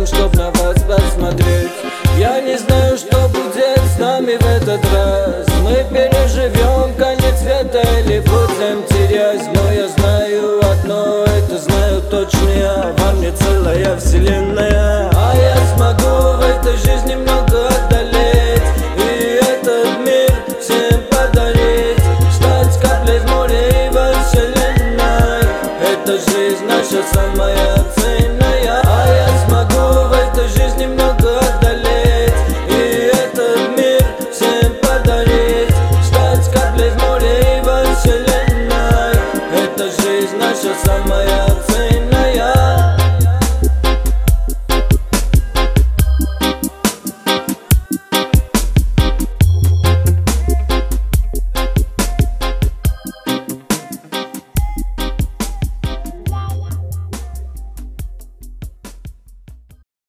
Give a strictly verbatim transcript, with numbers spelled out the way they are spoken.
чтоб на вас посмотреть. Я не знаю, что будет с нами в этот раз. Мы переживем конец света или будем терять. Но я знаю одно, это знаю точно я. Во мне целая вселенная. А я смогу в этой жизни много одолеть и этот мир всем подарить. Стать каплей в море и во вселенной. Эта жизнь наша самая.